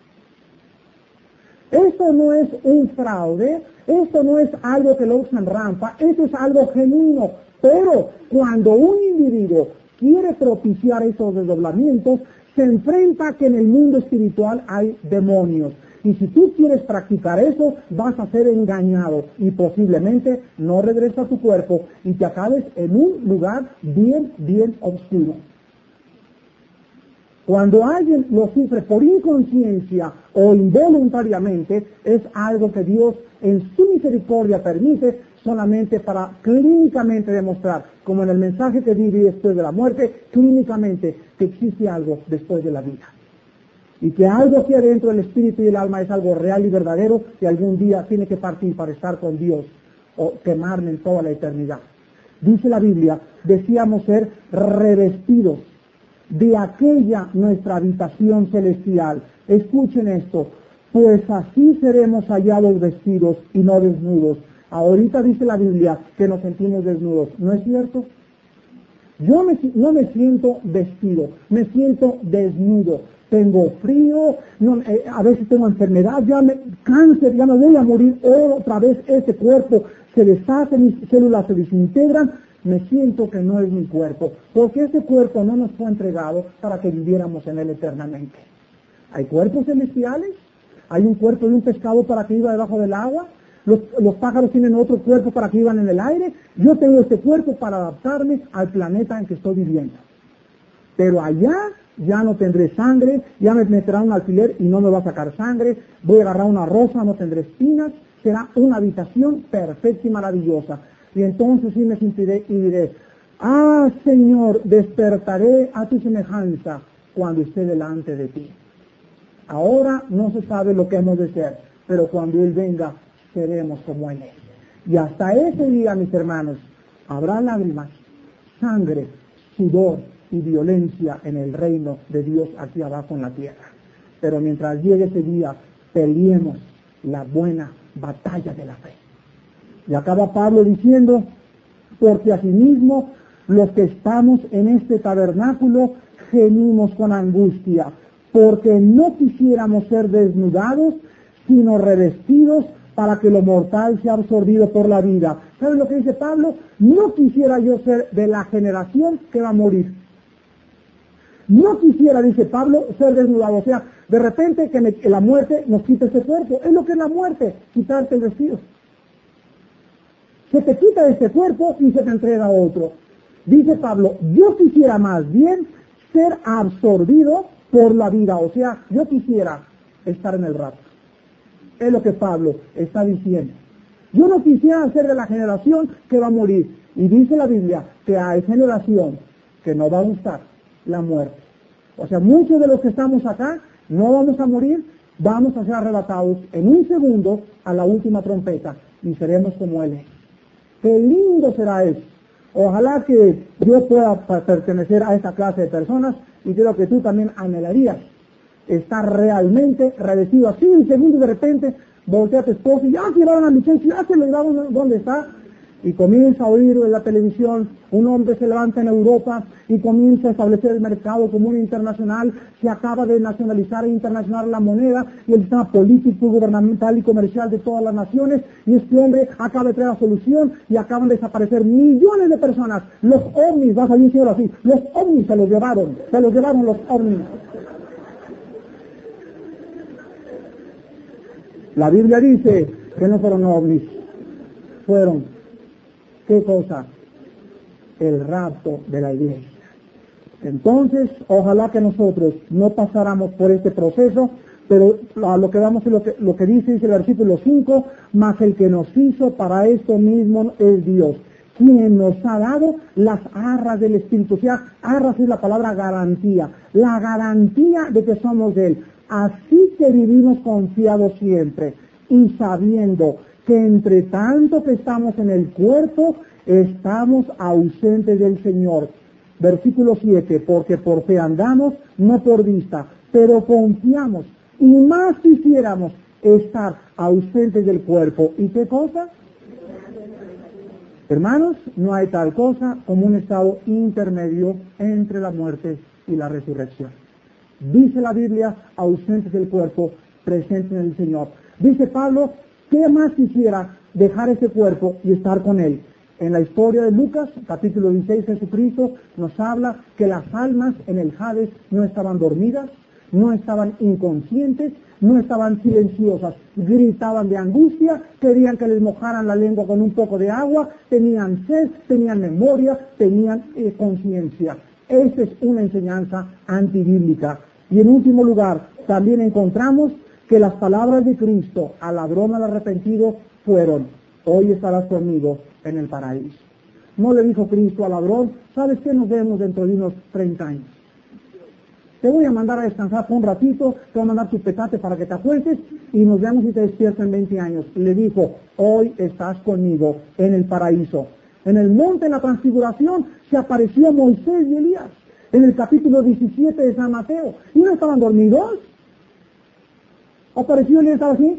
Esto no es un fraude, esto no es algo que lo usan rampa, esto es algo genuino, pero cuando un individuo quiere propiciar esos desdoblamientos, se enfrenta que en el mundo espiritual hay demonios. Y si tú quieres practicar eso, vas a ser engañado y posiblemente no regresas a tu cuerpo y te acabes en un lugar bien, bien oscuro. Cuando alguien lo sufre por inconsciencia o involuntariamente, es algo que Dios en su misericordia permite solamente para clínicamente demostrar, como en el mensaje que di después de la muerte, clínicamente que existe algo después de la vida. Y que algo aquí adentro del espíritu y el alma es algo real y verdadero, que algún día tiene que partir para estar con Dios o quemarme en toda la eternidad. Dice la Biblia, decíamos ser revestidos de aquella nuestra habitación celestial. Escuchen esto, pues así seremos hallados vestidos y no desnudos. Ahorita dice la Biblia que nos sentimos desnudos, ¿no es cierto? Yo me, no me siento vestido, me siento desnudo. Tengo frío, no, eh, a veces tengo enfermedad, ya me, cáncer, ya me voy a morir otra vez, este cuerpo se deshace, mis células se desintegran, me siento que no es mi cuerpo, porque ese cuerpo no nos fue entregado para que viviéramos en él eternamente. ¿Hay cuerpos celestiales? ¿Hay un cuerpo de un pescado para que viva debajo del agua? Los, los pájaros tienen otro cuerpo para que vivan en el aire. Yo tengo este cuerpo para adaptarme al planeta en que estoy viviendo. Pero allá ya no tendré sangre, ya me meterá un alfiler y no me va a sacar sangre, voy a agarrar una rosa, no tendré espinas, será una habitación perfecta y maravillosa. Y entonces sí me sentiré y diré, ah Señor, despertaré a tu semejanza cuando esté delante de ti. Ahora no se sabe lo que hemos de ser, pero cuando Él venga, seremos como Él es. Y hasta ese día, mis hermanos, habrá lágrimas, sangre, sudor y violencia en el reino de Dios aquí abajo en la tierra. Pero mientras llegue ese día, peleemos la buena batalla de la fe. Y acaba Pablo diciendo, porque asimismo los que estamos en este tabernáculo gemimos con angustia, porque no quisiéramos ser desnudados, sino revestidos para que lo mortal sea absorbido por la vida. ¿Saben lo que dice Pablo? No quisiera yo ser de la generación que va a morir. No quisiera, dice Pablo, ser desnudado. O sea, de repente que, me, que la muerte nos quite ese cuerpo. Es lo que es la muerte, quitarte el vestido. Se te quita este cuerpo y se te entrega a otro. Dice Pablo, yo quisiera más bien ser absorbido por la vida. O sea, yo quisiera estar en el rapto. Es lo que Pablo está diciendo. Yo no quisiera ser de la generación que va a morir. Y dice la Biblia que hay generación que no va a gustar la muerte. O sea, muchos de los que estamos acá no vamos a morir, vamos a ser arrebatados en un segundo a la última trompeta y seremos como Él es. ¡Qué lindo será eso! Ojalá que yo pueda pertenecer a esta clase de personas y creo que tú también anhelarías estar realmente revestido así un segundo y de repente voltea a tu esposo y ya se llevaron a mi cheque, ya se le llevaron dónde está, y comienza a oír en la televisión, un hombre se levanta en Europa y comienza a establecer el mercado común internacional, se acaba de nacionalizar e internacionalizar la moneda y el sistema político, gubernamental y comercial de todas las naciones, y este hombre acaba de traer la solución y acaban de desaparecer millones de personas. Los ovnis, va a salir un señor así, los ovnis se los llevaron, se los llevaron los ovnis. La Biblia dice que no fueron ovnis, fueron, ¿qué cosa? El rapto de la iglesia. Entonces, ojalá que nosotros no pasáramos por este proceso, pero a lo que vamos es lo que, lo que dice, dice el versículo cinco, mas el que nos hizo para esto mismo es Dios, quien nos ha dado las arras del Espíritu. O sea, arras es la palabra garantía, la garantía de que somos de Él. Así que vivimos confiados siempre y sabiendo que entre tanto que estamos en el cuerpo, estamos ausentes del Señor. Versículo siete, porque por fe andamos, no por vista, pero confiamos, y más quisiéramos estar ausentes del cuerpo. ¿Y qué cosa? Hermanos, no hay tal cosa como un estado intermedio entre la muerte y la resurrección. Dice la Biblia, ausentes del cuerpo, presentes en el Señor. Dice Pablo, ¿qué más quisiera dejar ese cuerpo y estar con Él? En la historia de Lucas, capítulo dieciséis, Jesucristo nos habla que las almas en el Hades no estaban dormidas, no estaban inconscientes, no estaban silenciosas, gritaban de angustia, querían que les mojaran la lengua con un poco de agua, tenían sed, tenían memoria, tenían eh, conciencia. Esta es una enseñanza antibíblica. Y en último lugar, también encontramos que las palabras de Cristo al ladrón al arrepentido fueron, hoy estarás conmigo en el paraíso. No le dijo Cristo al ladrón, ¿sabes qué? Nos vemos dentro de unos treinta años. Te voy a mandar a descansar por un ratito, te voy a mandar tu petate para que te acuestes y nos vemos y te despiertas en veinte años. Le dijo, hoy estás conmigo en el paraíso. En el monte de la transfiguración se apareció Moisés y Elías, en el capítulo diecisiete de San Mateo. ¿Y no estaban dormidos? Apareció Elías, estaba así.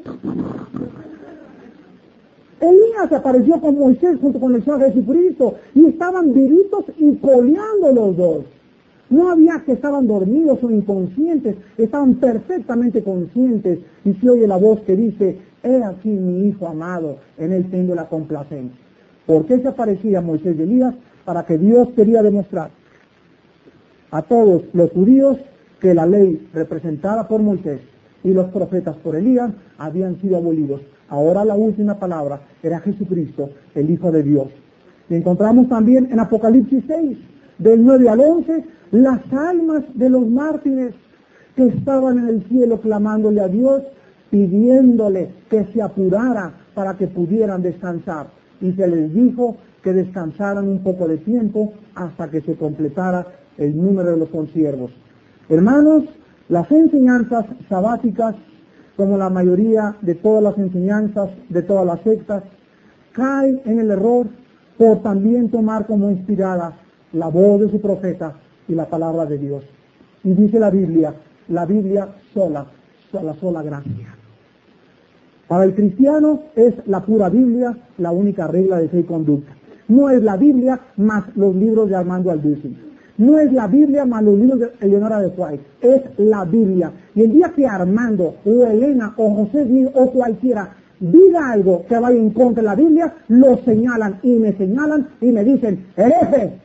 Elías apareció con Moisés junto con el Señor Jesucristo y estaban vivitos y coleando los dos. No había que estaban dormidos o inconscientes, estaban perfectamente conscientes y se oye la voz que dice, he aquí mi hijo amado, en él tengo la complacencia. ¿Por qué se aparecía Moisés y Elías? Para que Dios quería demostrar a todos los judíos que la ley representada por Moisés y los profetas por Elías habían sido abolidos. Ahora la última palabra era Jesucristo, el Hijo de Dios. Y encontramos también en Apocalipsis seis, del nueve al once, las almas de los mártires que estaban en el cielo clamándole a Dios, pidiéndole que se apurara para que pudieran descansar. Y se les dijo que descansaran un poco de tiempo hasta que se completara el número de los consiervos. Hermanos, las enseñanzas sabáticas, como la mayoría de todas las enseñanzas de todas las sectas, caen en el error por también tomar como inspirada la voz de su profeta y la palabra de Dios. Y dice la Biblia, la Biblia sola, la sola gracia. Para el cristiano es la pura Biblia la única regla de fe y conducta. No es la Biblia más los libros de Armando Alducin. No es la Biblia más los libros de Eleonora de White. Es la Biblia. Y el día que Armando o Elena o José Smith o cualquiera diga algo que vaya en contra de la Biblia, lo señalan y me señalan y me dicen, hereje.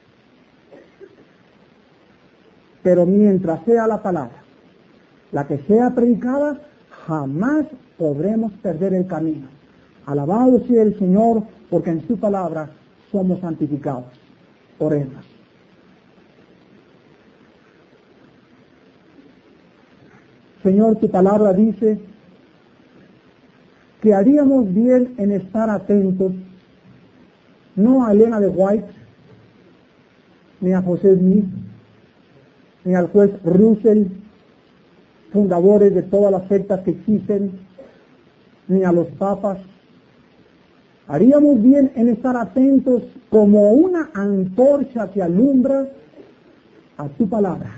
Pero mientras sea la palabra, la que sea predicada, jamás podremos perder el camino. Alabado sea el Señor, porque en su palabra somos santificados. Oremos. Señor, tu palabra dice que haríamos bien en estar atentos, no a Elena de White, ni a José Smith, ni al juez Russell, fundadores de todas las sectas que existen, ni a los papas. Haríamos bien en estar atentos como una antorcha que alumbra a tu palabra,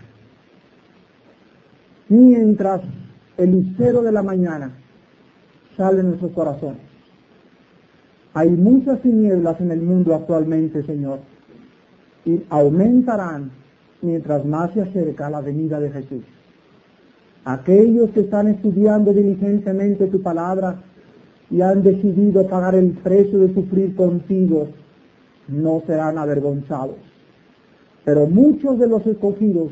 mientras el lucero de la mañana sale en nuestros corazones. Hay muchas tinieblas en el mundo actualmente, Señor, y aumentarán mientras más se acerca la venida de Jesús. Aquellos que están estudiando diligentemente tu palabra y han decidido pagar el precio de sufrir contigo, no serán avergonzados. Pero muchos de los escogidos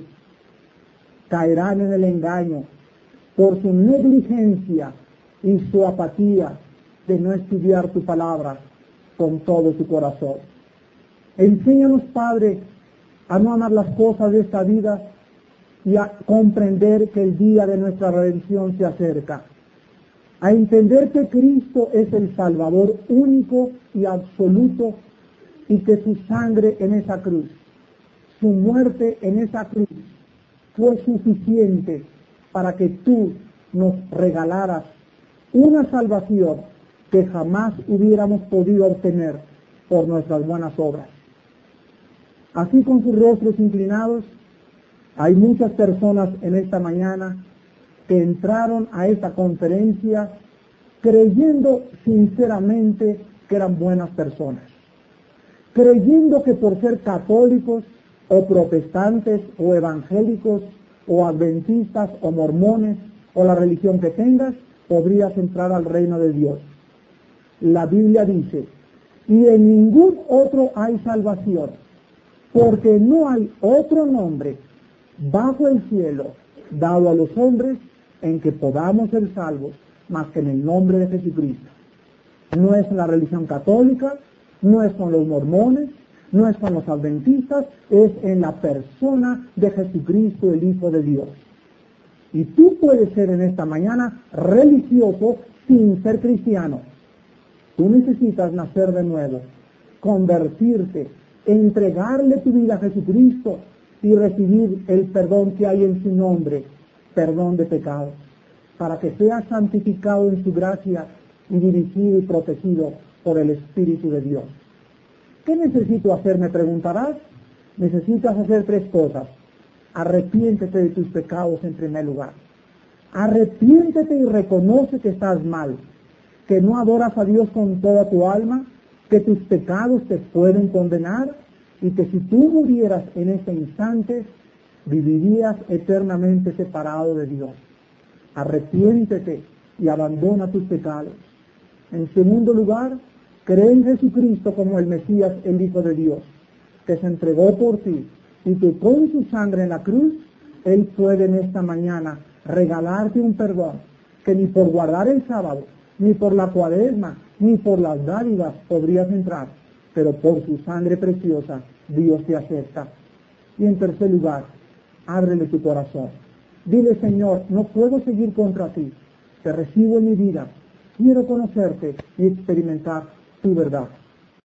caerán en el engaño por su negligencia y su apatía de no estudiar tu palabra con todo su corazón. Enséñanos, Padre, a no amar las cosas de esta vida y a comprender que el día de nuestra redención se acerca. A entender que Cristo es el Salvador único y absoluto y que su sangre en esa cruz, su muerte en esa cruz, fue suficiente para que tú nos regalaras una salvación que jamás hubiéramos podido obtener por nuestras buenas obras. Así, con sus rostros inclinados, hay muchas personas en esta mañana que entraron a esta conferencia creyendo sinceramente que eran buenas personas, creyendo que por ser católicos o protestantes o evangélicos o adventistas o mormones o la religión que tengas, podrías entrar al reino de Dios. La Biblia dice, y en ningún otro hay salvación, porque no hay otro nombre bajo el cielo dado a los hombres en que podamos ser salvos, más que en el nombre de Jesucristo. No es la religión católica, no es con los mormones, no es con los adventistas, es en la persona de Jesucristo, el Hijo de Dios. Y tú puedes ser en esta mañana religioso sin ser cristiano. Tú necesitas nacer de nuevo, convertirte, entregarle tu vida a Jesucristo y recibir el perdón que hay en su nombre, perdón de pecados, para que seas santificado en su gracia y dirigido y protegido por el Espíritu de Dios. ¿Qué necesito hacer? Me preguntarás. Necesitas hacer tres cosas. Arrepiéntete de tus pecados en primer lugar. Arrepiéntete y reconoce que estás mal, que no adoras a Dios con toda tu alma, que tus pecados te pueden condenar y que si tú murieras en este instante, vivirías eternamente separado de Dios. Arrepiéntete y abandona tus pecados. En segundo lugar, cree en Jesucristo como el Mesías, el Hijo de Dios, que se entregó por ti y que con su sangre en la cruz, Él puede en esta mañana regalarte un perdón que ni por guardar el sábado, ni por la cuaresma, ni por las dádivas podrías entrar, pero por su sangre preciosa Dios te acepta. Y en tercer lugar, ábrele tu corazón. Dile, Señor, no puedo seguir contra ti, te recibo en mi vida, quiero conocerte y experimentar tu verdad.